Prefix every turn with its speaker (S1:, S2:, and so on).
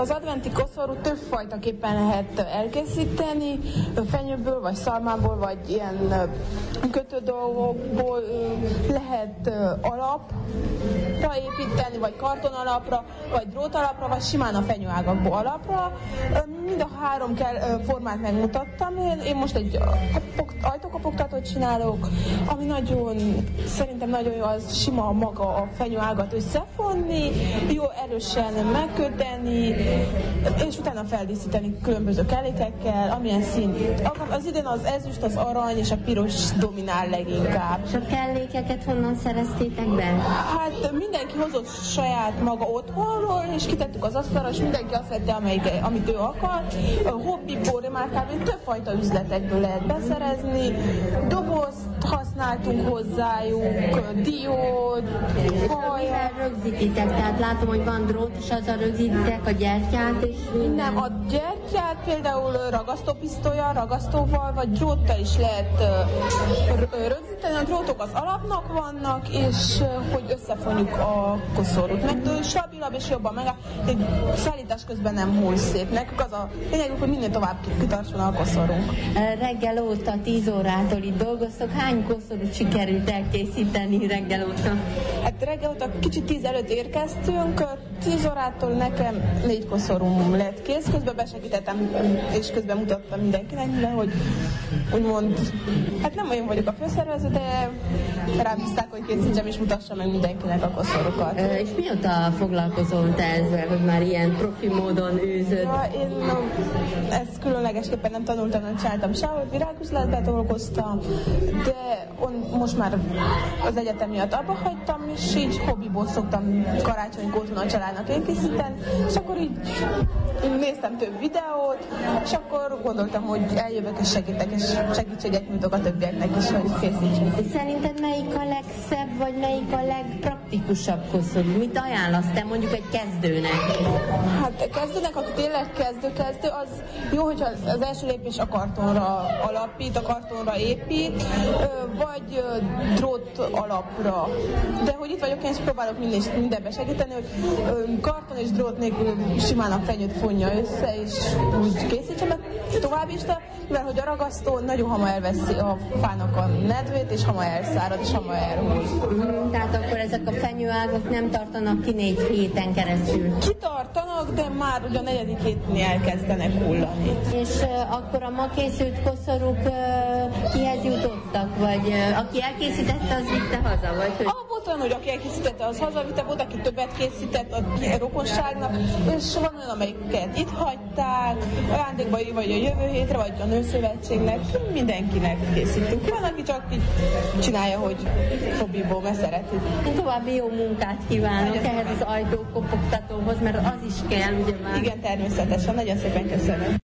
S1: Az adventi koszorút többfajtaképpen lehet elkészíteni, fenyőből, vagy szalmából, vagy ilyen kötődolgokból lehet alapra építeni, vagy kartonalapra, vagy drótalapra, vagy simán a fenyőágakból alapra. Mind a három formát megmutattam. Én most egy ajtókopogtatót csinálok, ami szerintem nagyon jó, az sima maga a fenyőágat összefonni, jó erősen megköteni, és utána feldíszíteni különböző kellékekkel, amilyen szín. Az idén az ezüst, az arany és a piros dominál leginkább.
S2: És a kellékeket honnan szereztétek be?
S1: Hát mindenki hozott saját maga otthonról, és kitettük az asztalra, és mindenki azt vette, amit ő akar. Hobbiból, remarkálni, többfajta üzletekből lehet beszerezni. Dobozt használtunk hozzájuk, diót,
S2: mivel rögzítitek? Tehát látom, hogy van drót, és azzal rögzítitek a gyertyát, és
S1: nem, a gyertyát például ragasztópisztollyal, ragasztóval, vagy dróttal is lehet rögzíteni. A drótok az alapnak vannak, és hogy összefonjuk a koszorút. Meg stabilabb és jobban meg. Szállítás közben nem hull szét. Nekünk az a lényegük, hogy minél tovább kitartson a koszorunk.
S2: Reggel óta, 10 órától itt dolgoztok. Hány koszorút sikerült elkészíteni reggel óta?
S1: Hát reggel óta kicsit 10 előtt érkeztünk, 10 órától nekem 4 koszorúm lett kész, közben besegítettem, és közben mutattam mindenkinek, hogy úgymond, hát nem olyan vagyok a főszervező, de rám bízták, hogy készítsem és mutassam meg mindenkinek a koszorúkat.
S2: És mióta foglalkozol te ezzel, hogy már ilyen profi módon űzöd?
S1: Ja, én ezt különlegesképpen nem tanultam, nem csináltam sehol, virágüzletben dolgoztam, de most már az egyetem miatt abba hagytam, és így hobbiból szoktam karácsonykor a családnak elkészíteni, és akkor így néztem több videót, és akkor gondoltam, hogy eljövök és segítek, és segítséget nyújtok a többieknek is, hogy készítsünk.
S2: Szerinted melyik a legszebb, vagy melyik a legpraktikusabb koszorú? Mit ajánlasz te mondjuk egy kezdőnek?
S1: Hát a kezdőnek, aki tényleg kezdő, az jó, hogyha az első lépés a kartonra alapít, a kartonra épít, vagy drót alapra. De hogy itt vagyok, én is próbálok mindenben segíteni, hogy karton és drót nélkül simán a fenyőt fonja össze, és úgy készítsem, mert tovább is, mivel hogy a ragasztó nagyon hamar elveszi a fának a nedvét, és hamar elszárad, és hamar elhull.
S2: Tehát akkor ezek a fenyőágak nem tartanak ki 4 héten keresztül?
S1: Kitartanak, de már ugye a 4. hétnél elkezdenek hullani.
S2: És akkor a ma készült koszorúk kihez jutottak? Vagy aki elkészítette, az vitte haza? Vagy hogy...
S1: Volt olyan, hogy aki elkészítette, az hazavitte, volt, aki többet készített a rokonságnak, és van olyan, amelyiket itt hagyták, ajándékba vagy a jövő hétre, vagy a nőszövetségnek, mindenkinek készítünk. Van, aki csak így csinálja, hogy hobbiból, mert szereti.
S2: További jó munkát kívánok ehhez az ajtókopogtatóhoz, mert az is kell, ugye már.
S1: Igen, természetesen. Nagyon szépen köszönöm.